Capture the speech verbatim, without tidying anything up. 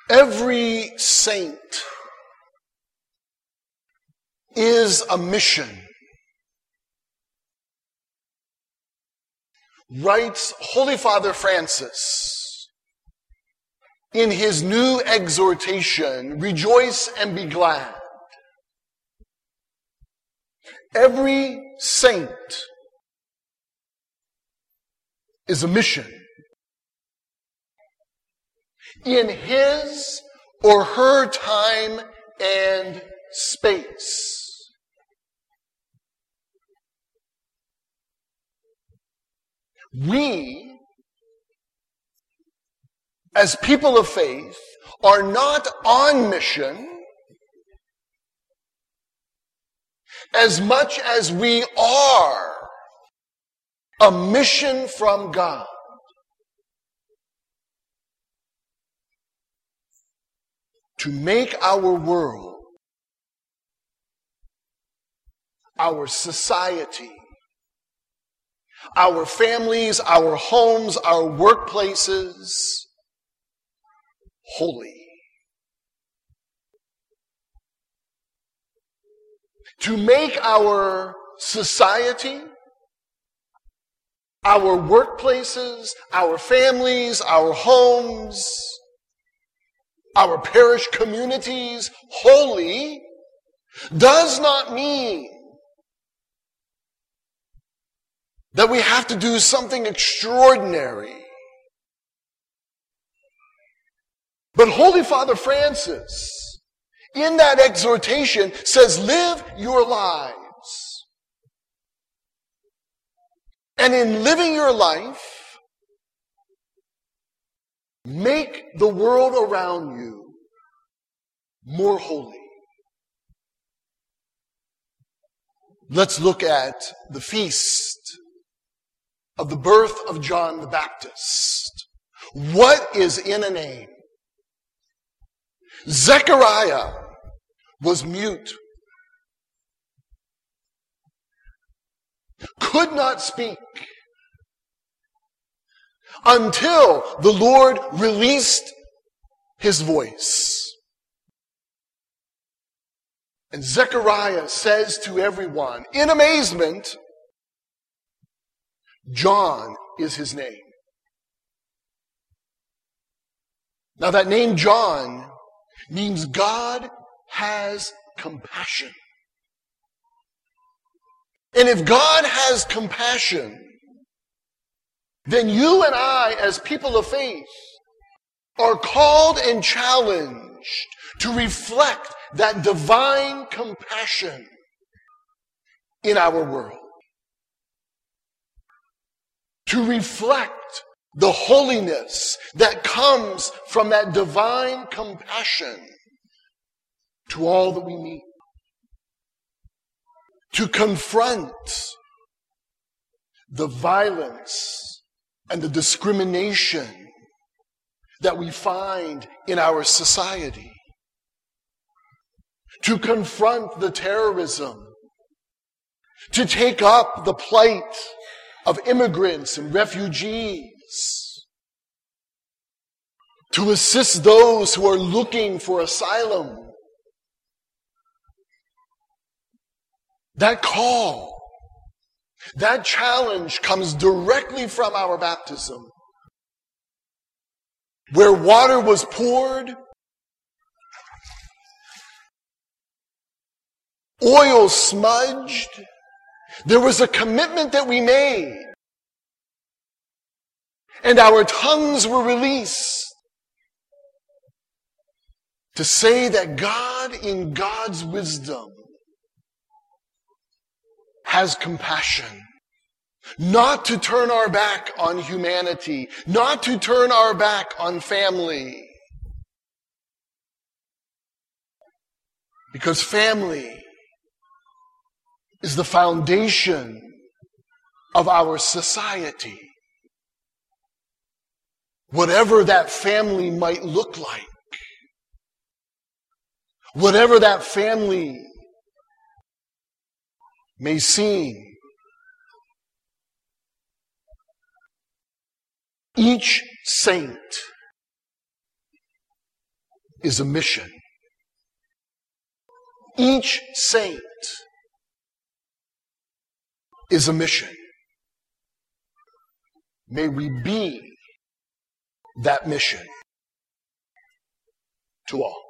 Every saint is a mission. Writes Holy Father Francis in his new exhortation, Rejoice and be glad. Every saint is a mission in his or her time and space. We, as people of faith, are not on mission as much as we are a mission from God. To make our world, our society, our families, our homes, our workplaces holy. To make our society, our workplaces, our families, our homes, our parish communities holy does not mean that we have to do something extraordinary. But Holy Father Francis, in that exhortation, says, live your lives. And in living your life, make the world around you more holy. Let's look at the feast of the birth of John the Baptist. What is in a name? Zechariah was mute, could not speak until the Lord released his voice. And Zechariah says to everyone, in amazement, John is his name. Now that name John means God has compassion. And if God has compassion, then you and I, as people of faith, are called and challenged to reflect that divine compassion in our world. To reflect the holiness that comes from that divine compassion to all that we meet. To confront the violence and the discrimination that we find in our society. To confront the terrorism. To take up the plight of immigrants and refugees. To assist those who are looking for asylum. That call, that challenge comes directly from our baptism. Where water was poured, oil smudged, there was a commitment that we made. And our tongues were released to say that God, in God's wisdom, has compassion. Not to turn our back on humanity. Not to turn our back on family. Because family is the foundation of our society. Whatever that family might look like. Whatever that family may seem. Each saint is a mission. Each saint is a mission. May we be that mission to all.